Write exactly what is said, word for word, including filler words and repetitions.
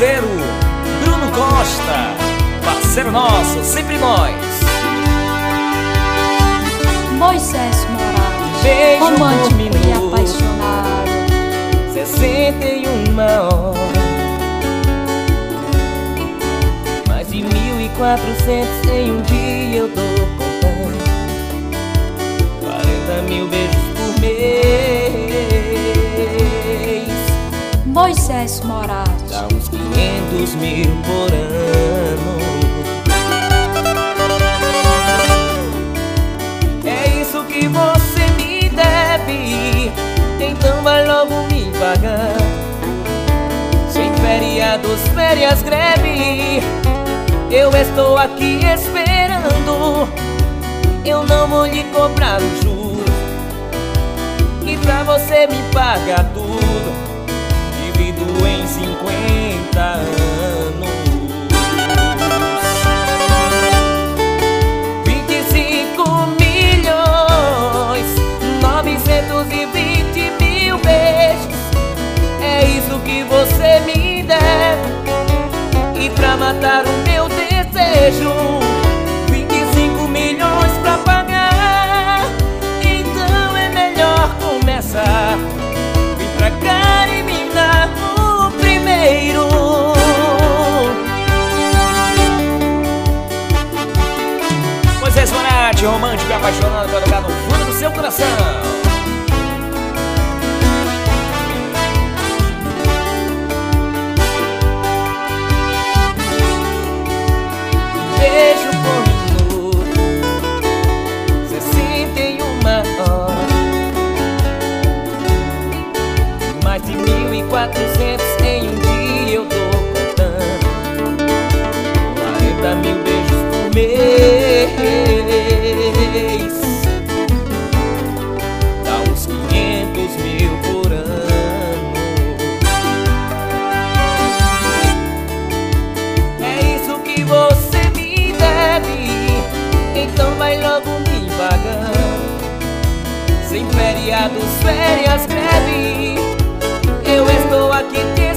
parceiro Bruno Costa, parceiro nosso, sempre nós. Moisés Moraes, Beijo romântico por minuto, e apaixonado. Sessenta e uma horas, mais de mil e quatrocentos em um dia eu tô contando. Quarenta mil beijos por mês. Moisés Moraes, Dá uns quinhentos mil por ano. É isso que você me deve, então vai logo me pagar. Sem feriados, férias, greve, eu estou aqui esperando. Eu não vou lhe cobrar os juros, e pra você me pagar tudo, divido em cinquenta anos. Vinte e cinco milhões novecentos e vinte mil beijos, é isso que você me deve, e pra matar o meu desejo, vinte e cinco milhões pra pagar. Então é melhor começar. Vem pra cá e me dá o primeiro. Moisés Moraes, romântico e apaixonado, pra tocar no fundo do seu coração. Beijo por minuto, sessenta e uma horas, mais de mil e quatrocentos em um dia eu tô contando. Quarenta mil beijos por mês, dá uns quinhentos mil por ano. É isso que você me deve, então vai logo me pagar. Sem feriados, férias, greve, eu estou aqui te